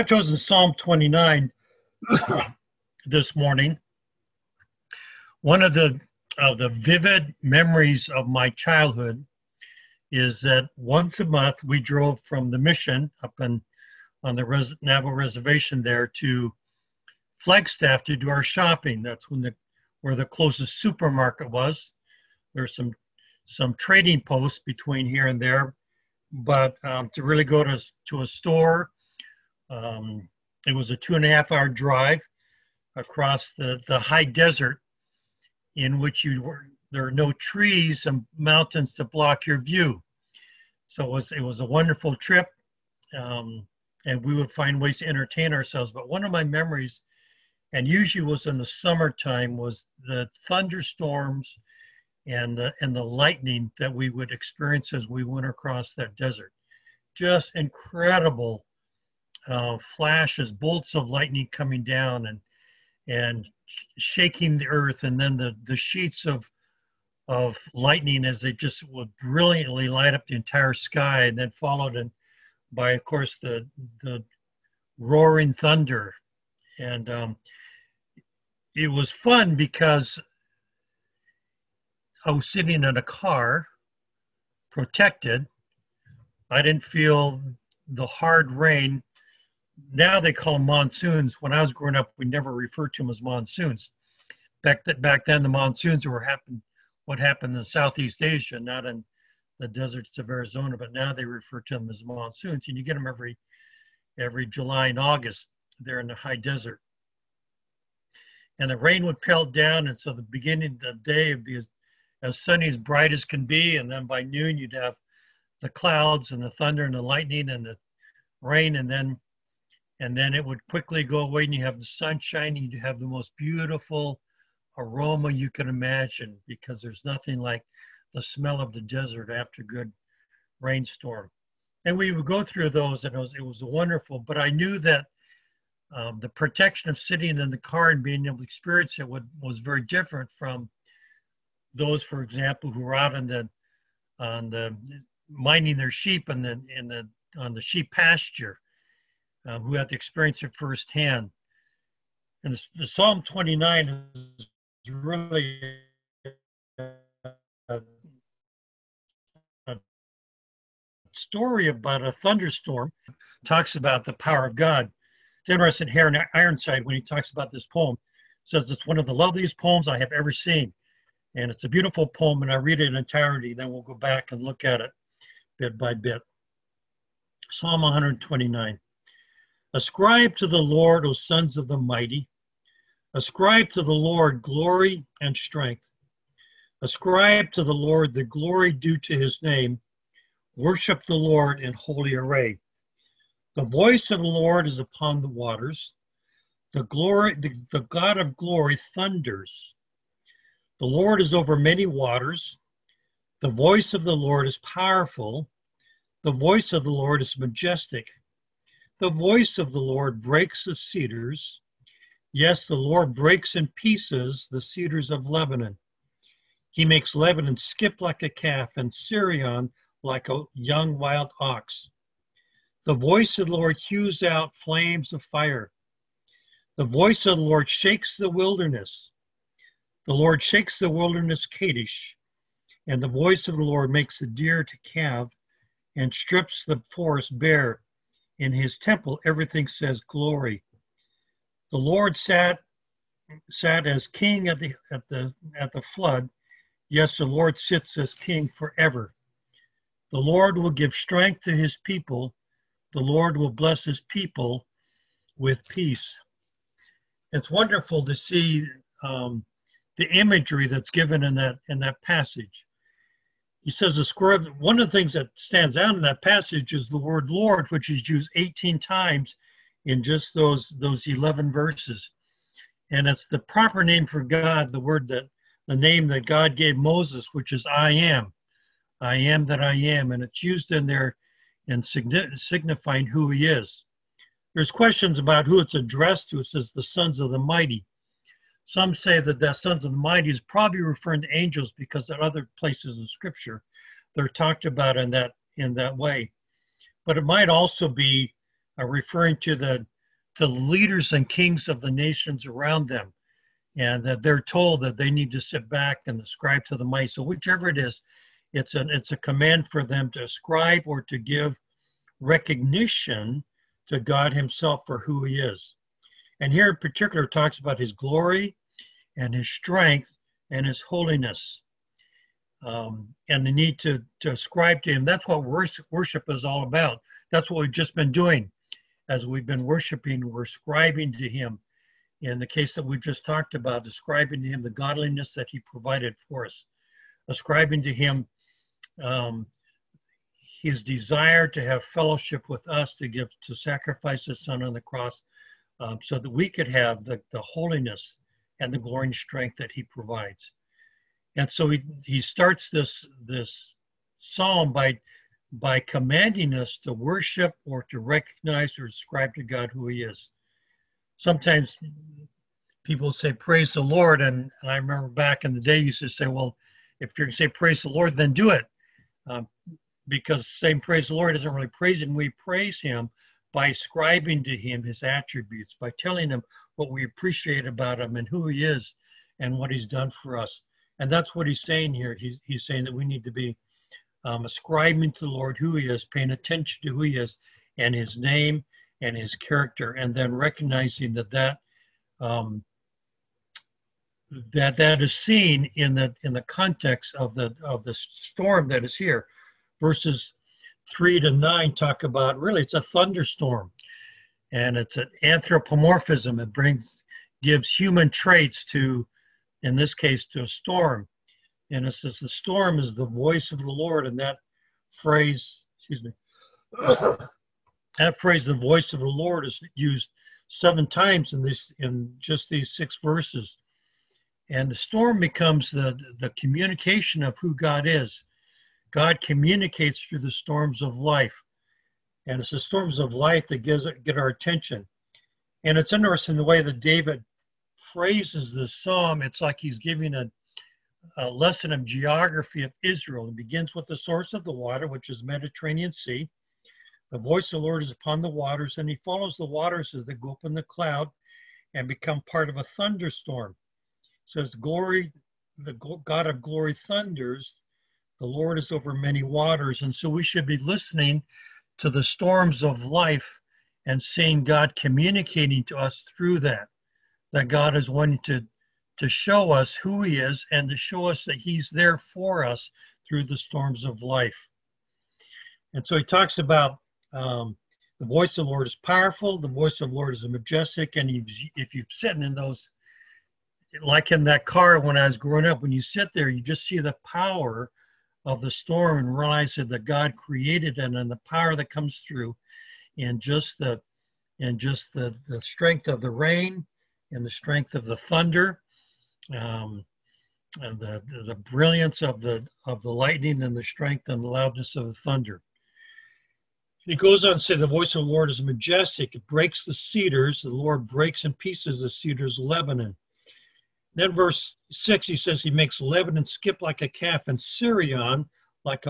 I've chosen Psalm 29 this morning. One of the vivid memories of my childhood is that once a month we drove from the mission up on the Navajo reservation there to Flagstaff to do our shopping. That's where the closest supermarket was. There's some trading posts between here and there, but to really go to a store, it was a 2.5 hour drive across the high desert in which there are no trees and mountains to block your view. So it was a wonderful trip, and we would find ways to entertain ourselves. But one of my memories, and usually was in the summertime, was the thunderstorms and the lightning that we would experience as we went across that desert. Just incredible flashes, bolts of lightning coming down and shaking the earth, and then the sheets of lightning as they just would brilliantly light up the entire sky, and then followed by, of course, the roaring thunder. And it was fun because I was sitting in a car, protected. I didn't feel the hard rain. Now they call them monsoons. When I was growing up, we never referred to them as monsoons. Back then, the monsoons what happened in Southeast Asia, not in the deserts of Arizona, but now they refer to them as monsoons. And you get them every July and August there in the high desert. And the rain would pelt down, and so the beginning of the day would be as sunny, as bright as can be, and then by noon you'd have the clouds and the thunder and the lightning and the rain, and then it would quickly go away, and you have the sun shining. You have the most beautiful aroma you can imagine, because there's nothing like the smell of the desert after a good rainstorm. And we would go through those, and it was wonderful. But I knew that the protection of sitting in the car and being able to experience it was very different from those, for example, who were out on the minding their sheep on the sheep pasture, who had to experience it firsthand. And the Psalm 29 is really a story about a thunderstorm. It talks about the power of God. It's interesting here in Ironside, when he talks about this poem, says it's one of the loveliest poems I have ever seen. And it's a beautiful poem, and I read it in entirety, then we'll go back and look at it bit by bit. Psalm 129. Ascribe to the Lord, O sons of the mighty. Ascribe to the Lord glory and strength. Ascribe to the Lord the glory due to his name. Worship the Lord in holy array. The voice of the Lord is upon the waters. The God of glory thunders. The Lord is over many waters. The voice of the Lord is powerful. The voice of the Lord is majestic. The voice of the Lord breaks the cedars. Yes, the Lord breaks in pieces the cedars of Lebanon. He makes Lebanon skip like a calf and Sirion like a young wild ox. The voice of the Lord hews out flames of fire. The voice of the Lord shakes the wilderness. The Lord shakes the wilderness Kadesh, and the voice of the Lord makes the deer to calve and strips the forest bare. In his temple, everything says glory. The Lord sat as king at the flood. Yes, the Lord sits as king forever. The Lord will give strength to his people. The Lord will bless his people with peace. It's wonderful to see the imagery that's given in that passage. He says, one of the things that stands out in that passage is the word Lord, which is used 18 times in just those 11 verses. And it's the proper name for God, the name that God gave Moses, which is I am that I am. And it's used in there in signifying who he is. There's questions about who it's addressed to. It says the sons of the mighty. Some say that the sons of the mighty is probably referring to angels, because at other places in Scripture they're talked about in that way. But it might also be referring to to the leaders and kings of the nations around them, and that they're told that they need to sit back and ascribe to the mighty. So whichever it is, it's a command for them to ascribe or to give recognition to God himself for who he is. And here in particular it talks about his glory and his strength and his holiness, and the need to ascribe to him. That's what worship is all about. That's what we've just been doing. As we've been worshiping, we're ascribing to him. In the case that we've just talked about, ascribing to him the godliness that he provided for us, ascribing to him his desire to have fellowship with us, to sacrifice his son on the cross, so that we could have the holiness and the glory and strength that he provides. And so he starts this psalm by commanding us to worship or to recognize or ascribe to God who he is. Sometimes people say, praise the Lord. And I remember back in the day, you used to say, well, if you're going to say praise the Lord, then do it. Because saying praise the Lord isn't really praising. We praise him by ascribing to him his attributes, by telling him what we appreciate about him and who he is and what he's done for us. And that's what he's saying here. He's saying that we need to be ascribing to the Lord who he is, paying attention to who he is and his name and his character, and then recognizing that is seen in the context of the storm that is here. Verses 3 to 9 talk about, really it's a thunderstorm, and it's an anthropomorphism. It gives human traits to, in this case, to a storm. And it says the storm is the voice of the Lord, and that phrase, that phrase, the voice of the Lord, is used 7 times in just these 6 verses. And the storm becomes the communication of who God is. God communicates through the storms of life. And it's the storms of life that get our attention. And it's interesting the way that David phrases this psalm. It's like he's giving a lesson of geography of Israel. It begins with the source of the water, which is Mediterranean Sea. The voice of the Lord is upon the waters, and he follows the waters as they go up in the cloud and become part of a thunderstorm. It says, glory, the God of glory thunders. The Lord is over many waters. And so we should be listening to the storms of life and seeing God communicating to us through that God is wanting to show us who he is and to show us that he's there for us through the storms of life. And so he talks about the voice of the Lord is powerful, the voice of the Lord is majestic, and if you've sitting in those, like in that car when I was growing up, when you sit there, you just see the power of the storm and realize that God created it, and the power that comes through, and just the strength of the rain and the strength of the thunder, and the brilliance of the lightning, and the strength and the loudness of the thunder. He goes on to say the voice of the Lord is majestic. It breaks the cedars. The Lord breaks in pieces the cedars of Lebanon. Then verse 6, he says he makes Lebanon skip like a calf, and Sirion like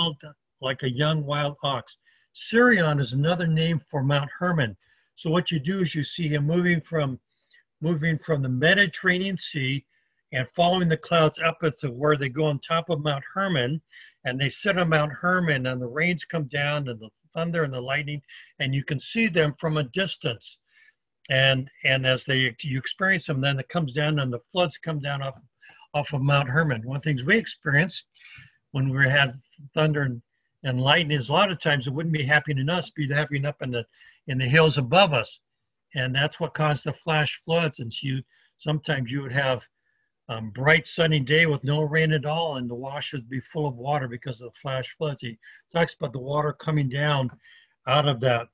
a young wild ox. Sirion is another name for Mount Hermon. So what you do is you see him moving from the Mediterranean Sea and following the clouds up to where they go on top of Mount Hermon, and they sit on Mount Hermon, and the rains come down and the thunder and the lightning, and you can see them from a distance. And as you experience them, then it comes down and the floods come down off of Mount Hermon. One of the things we experienced when we had thunder and lightning is a lot of times it wouldn't be happening to us, it'd be happening up in the hills above us. And that's what caused the flash floods. And so sometimes you would have bright sunny day with no rain at all, and the washes be full of water because of the flash floods. He talks about the water coming down out of that.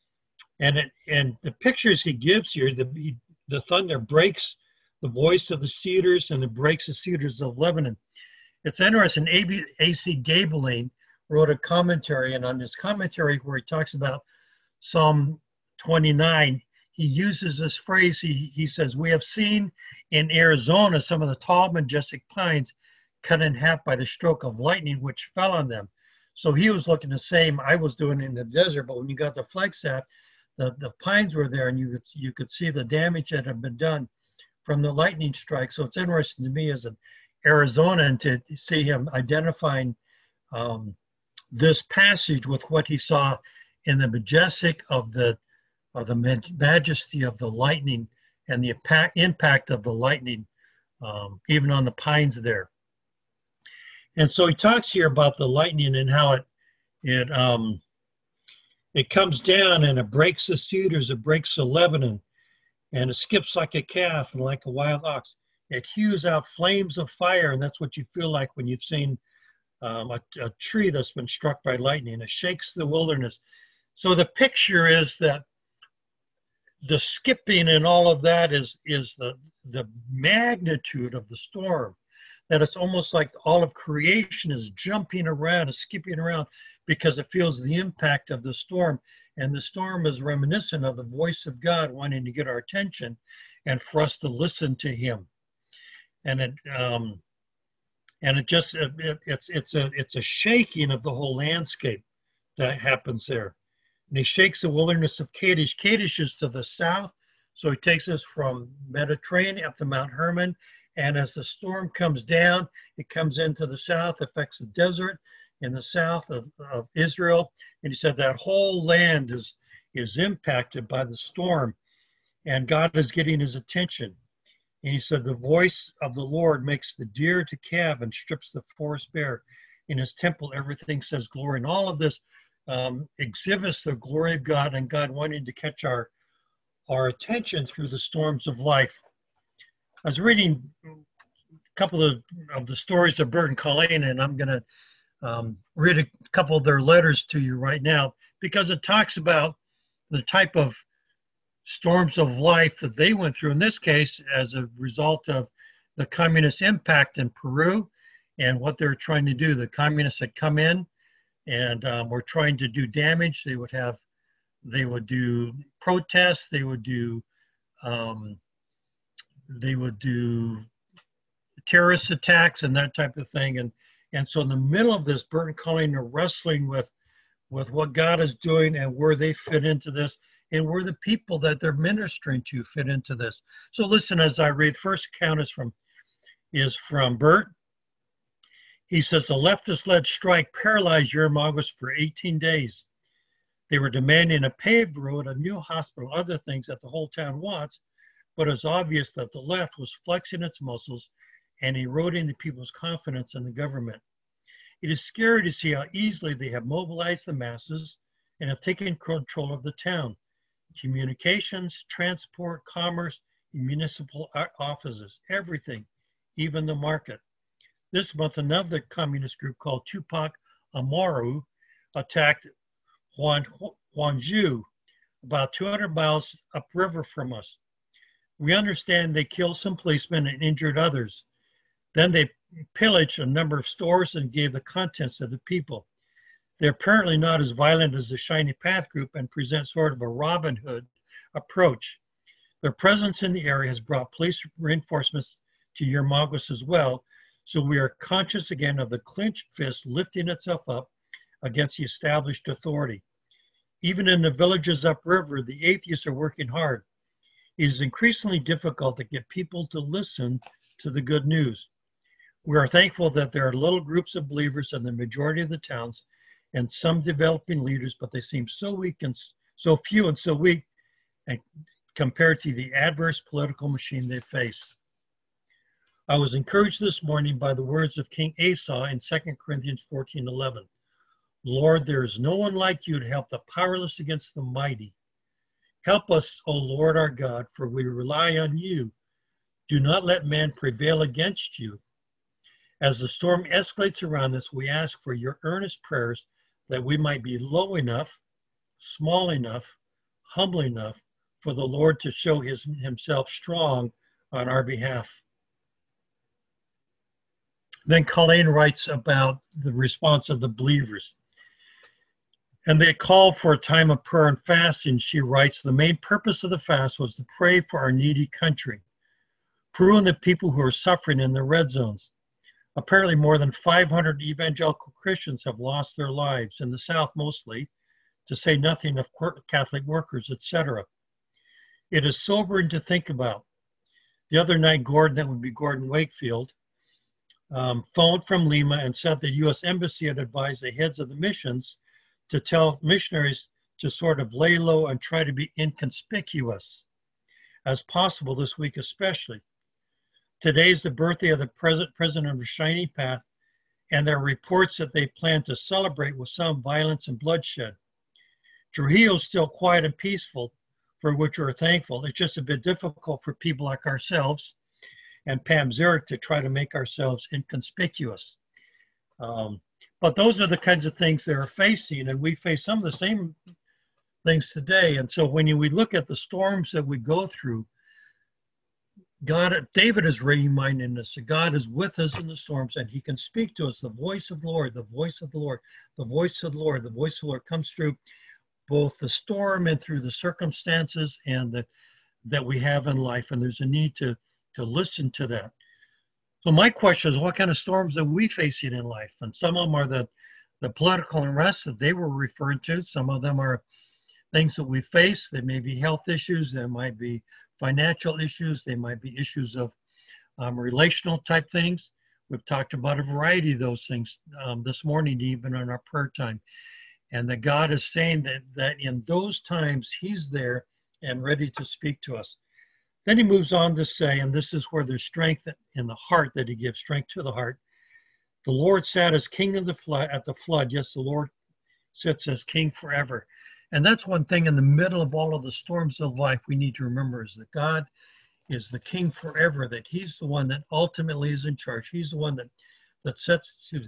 And the pictures he gives here, the thunder breaks the voice of the cedars, and it breaks the cedars of Lebanon. It's interesting. A.C. Gaebelein wrote a commentary, and on his commentary where he talks about Psalm 29, he uses this phrase. He says, we have seen in Arizona some of the tall, majestic pines cut in half by the stroke of lightning which fell on them. So he was looking the same I was doing in the desert, but when you got the Flagstaff, the pines were there, and you could see the damage that had been done from the lightning strike. So it's interesting to me as an Arizonan to see him identifying this passage with what he saw in the majestic of the majesty of the lightning and the impact of the lightning, even on the pines there. And so he talks here about the lightning and how it comes down and it breaks the cedars, it breaks the Lebanon, and it skips like a calf and like a wild ox. It hews out flames of fire, and that's what you feel like when you've seen a tree that's been struck by lightning. It shakes the wilderness. So the picture is that the skipping and all of that is the magnitude of the storm, that it's almost like all of creation is jumping around and skipping around because it feels the impact of the storm. And the storm is reminiscent of the voice of God wanting to get our attention and for us to listen to him. And it's a shaking of the whole landscape that happens there. And he shakes the wilderness of Kadesh. Kadesh is to the south, so he takes us from Mediterranean up to Mount Hermon. And as the storm comes down, it comes into the south, affects the desert in the south of Israel. And he said that whole land is impacted by the storm, and God is getting his attention. And he said, the voice of the Lord makes the deer to calve and strips the forest bare. In his temple, everything says glory. And all of this exhibits the glory of God and God wanting to catch our attention through the storms of life. I was reading a couple of the stories of Bert and Colleen, and I'm going to read a couple of their letters to you right now, because it talks about the type of storms of life that they went through, in this case, as a result of the communist impact in Peru and what they're trying to do. The communists had come in and were trying to do damage. They would do protests, they would do terrorist attacks and that type of thing. And so in the middle of this, Bert and Colleen are wrestling with what God is doing and where they fit into this, and where the people that they're ministering to fit into this. So listen as I read. First account is from Bert. He says, the leftist-led strike paralyzed Yirgachgosh for 18 days. They were demanding a paved road, a new hospital, other things that the whole town wants, but it's obvious that the left was flexing its muscles and eroding the people's confidence in the government. It is scary to see how easily they have mobilized the masses and have taken control of the town. Communications, transport, commerce, municipal offices, everything, even the market. This month, another communist group called Tupac Amaru attacked Gwangju, about 200 miles upriver from us. We understand they killed some policemen and injured others. Then they pillaged a number of stores and gave the contents to the people. They're apparently not as violent as the Shiny Path group and present sort of a Robin Hood approach. Their presence in the area has brought police reinforcements to Yirgachgosh as well, so we are conscious again of the clenched fist lifting itself up against the established authority. Even in the villages upriver, the atheists are working hard. It is increasingly difficult to get people to listen to the good news. We are thankful that there are little groups of believers in the majority of the towns and some developing leaders, but they seem so weak and so few and so weak and compared to the adverse political machine they face. I was encouraged this morning by the words of King Asa in 2 Corinthians 14:11. Lord, there is no one like you to help the powerless against the mighty. Help us, O Lord our God, for we rely on you. Do not let man prevail against you. As the storm escalates around us, we ask for your earnest prayers that we might be low enough, small enough, humble enough for the Lord to show himself strong on our behalf. Then Colleen writes about the response of the believers. And they called for a time of prayer and fasting. She writes, the main purpose of the fast was to pray for our needy country, Peru and the people who are suffering in the red zones. Apparently more than 500 evangelical Christians have lost their lives, in the South mostly, to say nothing of Catholic workers, etc. It is sobering to think about. The other night, that would be Gordon Wakefield, phoned from Lima and said the U.S. Embassy had advised the heads of the missions to tell missionaries to sort of lay low and try to be inconspicuous as possible this week especially. Today is the birthday of the president of Shining Path, and there are reports that they plan to celebrate with some violence and bloodshed. Trujillo is still quiet and peaceful, for which we're thankful. It's just a bit difficult for people like ourselves and Pam Zurich to try to make ourselves inconspicuous. But those are the kinds of things they're facing, and we face some of the same things today. And so when we look at the storms that we go through, David is reminding us that God is with us in the storms, and he can speak to us. The voice of the Lord, the voice of the Lord, the voice of the Lord, the voice of the Lord comes through both the storm and through the circumstances and that we have in life. And there's a need to listen to that. So my question is, what kind of storms are we facing in life? And some of them are the political unrest that they were referring to. Some of them are things that we face. They may be health issues. There might be financial issues. They might be issues of relational type things. We've talked about a variety of those things this morning, even in our prayer time. And that God is saying that in those times, he's there and ready to speak to us. Then he moves on to say, and this is where there's strength in the heart, that he gives strength to the heart. The Lord sat as king of the flood at the flood. Yes, the Lord sits as king forever. And that's one thing in the middle of all of the storms of life we need to remember, is that God is the king forever, that he's the one that ultimately is in charge. He's the one that sets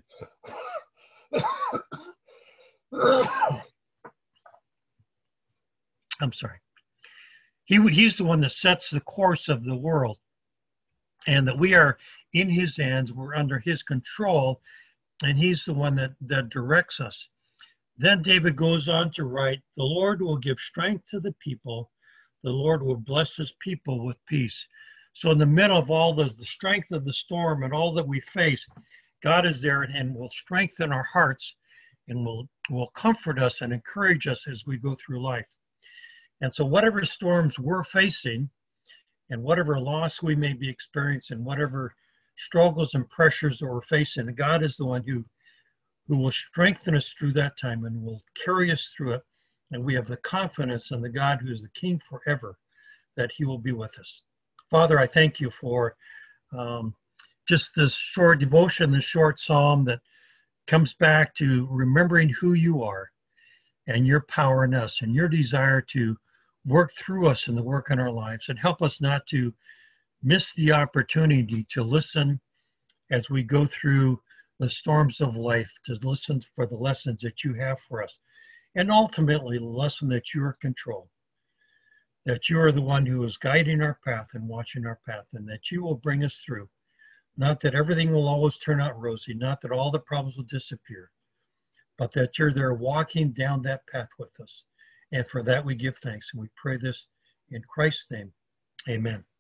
I'm sorry. He's the one that sets the course of the world, and that we are in his hands. We're under his control, and he's the one that directs us. Then David goes on to write, the Lord will give strength to the people. The Lord will bless his people with peace. So in the middle of all the strength of the storm and all that we face, God is there and will strengthen our hearts and will comfort us and encourage us as we go through life. And so whatever storms we're facing and whatever loss we may be experiencing, whatever struggles and pressures that we're facing, God is the one who will strengthen us through that time and will carry us through it. And we have the confidence in the God who is the king forever, that he will be with us. Father, I thank you for just this short devotion, this short psalm that comes back to remembering who you are and your power in us and your desire to work through us in the work in our lives, and help us not to miss the opportunity to listen as we go through the storms of life, to listen for the lessons that you have for us. And ultimately, the lesson that you are in control, that you are the one who is guiding our path and watching our path, and that you will bring us through. Not that everything will always turn out rosy, not that all the problems will disappear, but that you're there walking down that path with us. And for that we give thanks, and we pray this in Christ's name. Amen.